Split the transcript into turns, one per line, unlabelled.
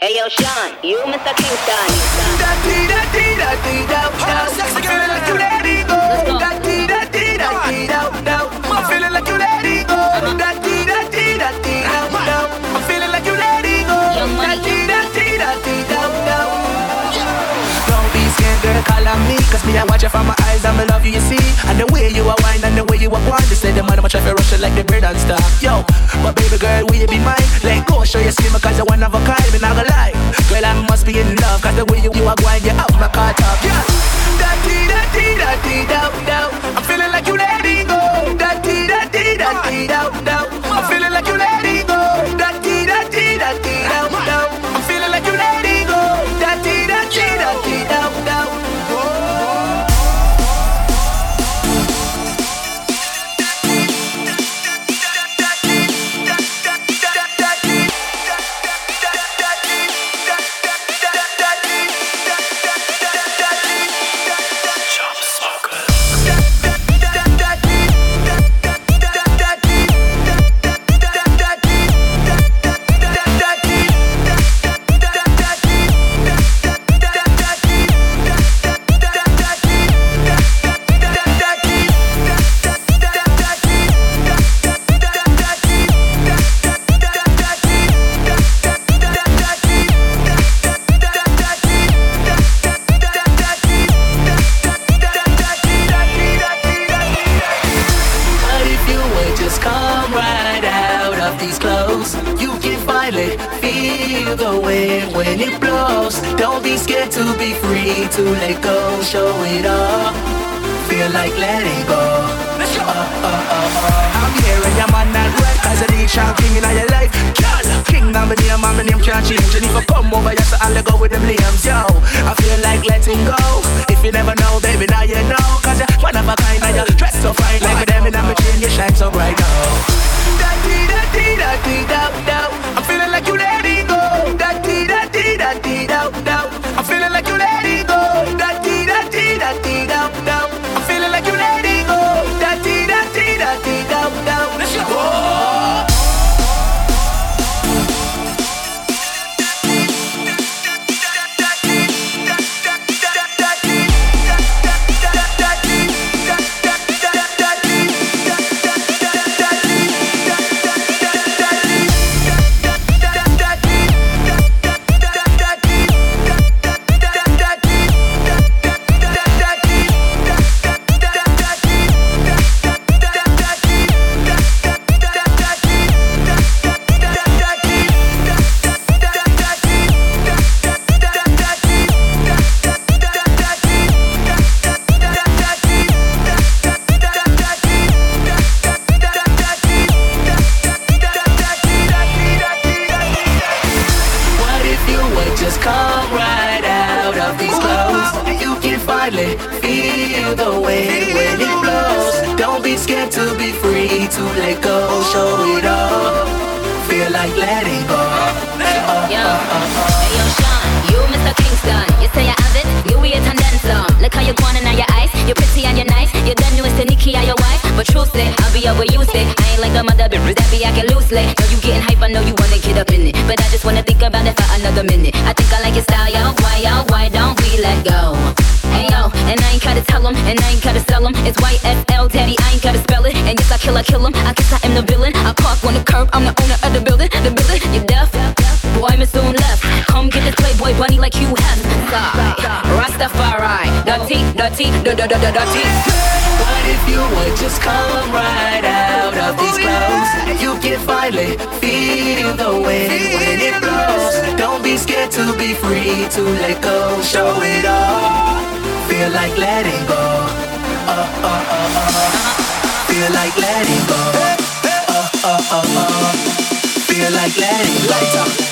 Hey yo, Sean, you Mr. Kingston.
I'm feeling like you let it go. I'm feeling like you let it go. I'm feeling like you let it go. Don't be scared, girl, call on me. Cause me, I watch you from my eyes and me love you, you see. And the way you are wine and the way you are wine. They say the man, I'ma try to rush it like the bread and stuff. Yo, but baby girl, will you be mine? Let go, show your skin because you're one of a kind. Me not gonna lie, girl, I must be in love. Cause the way you are wine, you have my car top. Yeah. I'm feeling like you let it go. I'm feeling like you let it go. I'm feeling like you let it go. Feel the wind when it blows. Don't be scared to be free, to let go, show it all. Feel like letting go. I'm here and your man not right. Cause I need Sean King in your life. King now my name can't change. And if I come over, yes, I'll let go with them limbs. Yo, I feel like letting go. If you never know, baby, now you know. Cause you're one of a kind and you're dressed so fine. Like with them in my chain, you shine so bright now. I'm feeling like you let it go. I'm feeling like you let it go. I'm feeling like you let it go. Let's go. Feel the wind when it blows. Don't be scared to be free, to let go, show it all. Feel like letting go.
Hey yo, Sean, you Mr. Kingston. You say you have it, you wait and then some. Look how you going on your eyes. You're pretty and you're nice. You done know it's the Nikki or your wife. But truthfully, I'll be up where you stay. I ain't like the mother bitch that be acting loosely. Know you getting hype, I know you wanna get up in it. But I just wanna think about it for another minute. I think I like your style, yo. Why don't we let go? Hey yo, and I ain't gotta tell him, and I ain't gotta sell him. It's YSL, daddy, I ain't gotta spell it. And yes, I kill him, I guess I am the villain. I park on the curb, I'm the owner of the building. You deaf? Boy, I'm soon left. Come get this Playboy bunny like you have. Rastafari, dirty.
What if you would just come right out of these clothes? You can finally feel the wind when it blows. Don't be scared to be free, to let go, show it all. Feel like letting go. Feel like letting go. Feel like letting go.